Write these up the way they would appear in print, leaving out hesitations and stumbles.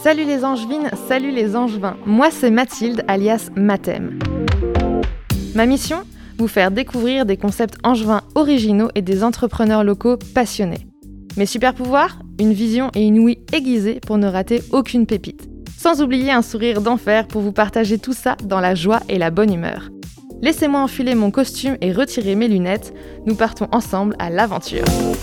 Salut les angevines, salut les angevins. Moi c'est Mathilde alias Mathem. Ma mission ? Vous faire découvrir des concepts angevins originaux et des entrepreneurs locaux passionnés. Mes super pouvoirs ? Une vision et une ouïe aiguisée pour ne rater aucune pépite. Sans oublier un sourire d'enfer pour vous partager tout ça dans la joie et la bonne humeur. Laissez-moi enfiler mon costume et retirer mes lunettes. Nous partons ensemble à l'aventure.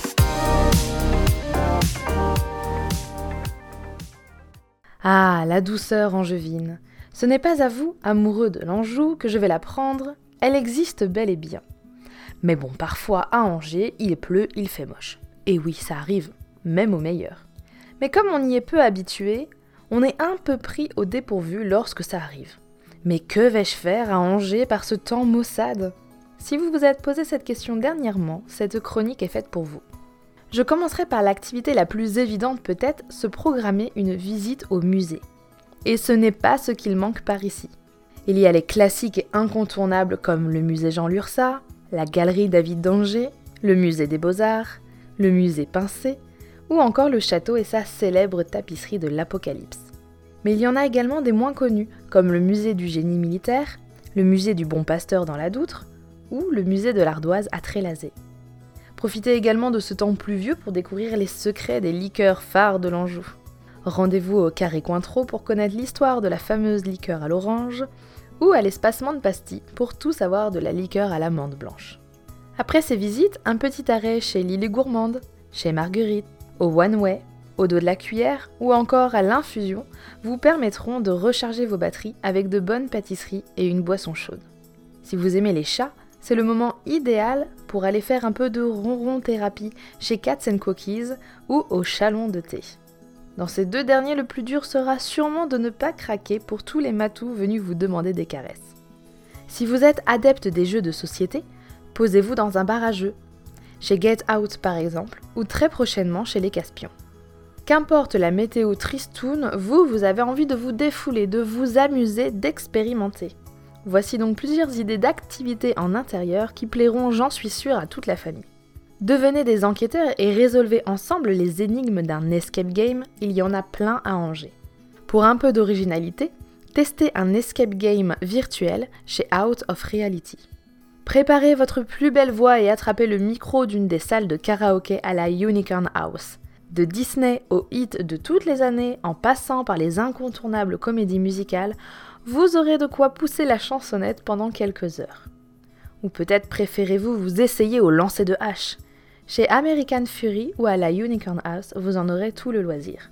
Ah, la douceur angevine. Ce n'est pas à vous, amoureux de l'Anjou, que je vais l'apprendre. Elle existe bel et bien. Mais bon, parfois à Angers, il pleut, il fait moche. Et oui, ça arrive, même au meilleur. Mais comme on y est peu habitué, on est un peu pris au dépourvu lorsque ça arrive. Mais que vais-je faire à Angers par ce temps maussade ? Si vous vous êtes posé cette question dernièrement, cette chronique est faite pour vous. Je commencerai par l'activité la plus évidente peut-être, se programmer une visite au musée. Et ce n'est pas ce qu'il manque par ici. Il y a les classiques et incontournables comme le musée Jean Lurçat, la galerie David d'Angers, le musée des Beaux-Arts, le musée Pincé, ou encore le château et sa célèbre tapisserie de l'Apocalypse. Mais il y en a également des moins connus, comme le musée du génie militaire, le musée du Bon Pasteur dans la Doutre, ou le musée de l'Ardoise à Trélazé. Profitez également de ce temps pluvieux pour découvrir les secrets des liqueurs phares de l'Anjou. Rendez-vous au Carré Cointreau pour connaître l'histoire de la fameuse liqueur à l'orange, ou à l'espacement de Pastilles pour tout savoir de la liqueur à l'amande blanche. Après ces visites, un petit arrêt chez Lily Gourmande, chez Marguerite, au One Way, au dos de la cuillère ou encore à l'infusion vous permettront de recharger vos batteries avec de bonnes pâtisseries et une boisson chaude. Si vous aimez les chats, c'est le moment idéal pour aller faire un peu de ronron thérapie chez Cats & Cookies ou au Chalon de thé. Dans ces deux derniers, le plus dur sera sûrement de ne pas craquer pour tous les matous venus vous demander des caresses. Si vous êtes adepte des jeux de société, posez-vous dans un bar à jeux, chez Get Out par exemple, ou très prochainement chez les Caspions. Qu'importe la météo tristoune, vous avez envie de vous défouler, de vous amuser, d'expérimenter. Voici donc plusieurs idées d'activités en intérieur qui plairont, j'en suis sûre, à toute la famille. Devenez des enquêteurs et résolvez ensemble les énigmes d'un escape game, il y en a plein à Angers. Pour un peu d'originalité, testez un escape game virtuel chez Out of Reality. Préparez votre plus belle voix et attrapez le micro d'une des salles de karaoké à la Unicorn House. De Disney aux hits de toutes les années, en passant par les incontournables comédies musicales, vous aurez de quoi pousser la chansonnette pendant quelques heures. Ou peut-être préférez-vous vous essayer au lancer de hache. Chez American Fury ou à la Unicorn House, vous en aurez tout le loisir.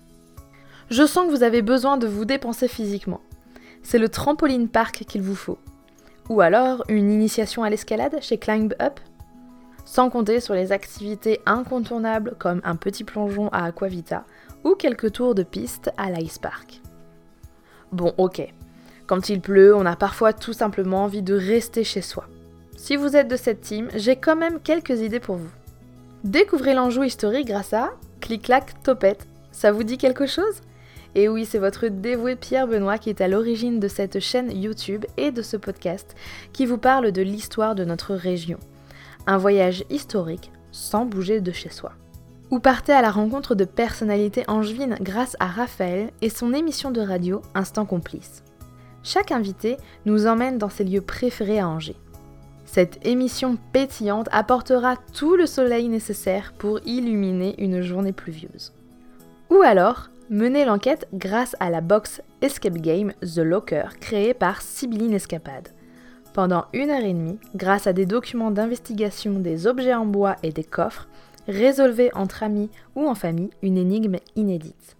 Je sens que vous avez besoin de vous dépenser physiquement. C'est le trampoline park qu'il vous faut. Ou alors une initiation à l'escalade chez Climb Up. Sans compter sur les activités incontournables comme un petit plongeon à Aquavita ou quelques tours de piste à l'Ice Park. Bon, ok. Quand il pleut, on a parfois tout simplement envie de rester chez soi. Si vous êtes de cette team, j'ai quand même quelques idées pour vous. Découvrez l'Anjou historique grâce à Clic-Clac Topette. Ça vous dit quelque chose ? Et oui, c'est votre dévoué Pierre Benoît qui est à l'origine de cette chaîne YouTube et de ce podcast qui vous parle de l'histoire de notre région. Un voyage historique sans bouger de chez soi. Ou partez à la rencontre de personnalités angevines grâce à Raphaël et son émission de radio Instant Complice. Chaque invité nous emmène dans ses lieux préférés à Angers. Cette émission pétillante apportera tout le soleil nécessaire pour illuminer une journée pluvieuse. Ou alors, menez l'enquête grâce à la box Escape Game The Locker créée par Sibylline Escapade. Pendant 1h30, grâce à des documents d'investigation, des objets en bois et des coffres, résolvez entre amis ou en famille une énigme inédite.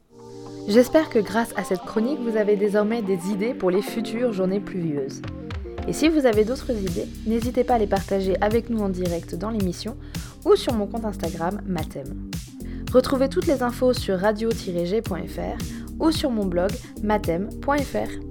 J'espère que grâce à cette chronique, vous avez désormais des idées pour les futures journées pluvieuses. Et si vous avez d'autres idées, n'hésitez pas à les partager avec nous en direct dans l'émission ou sur mon compte Instagram Mathem. Retrouvez toutes les infos sur radio-g.fr ou sur mon blog mathem.fr.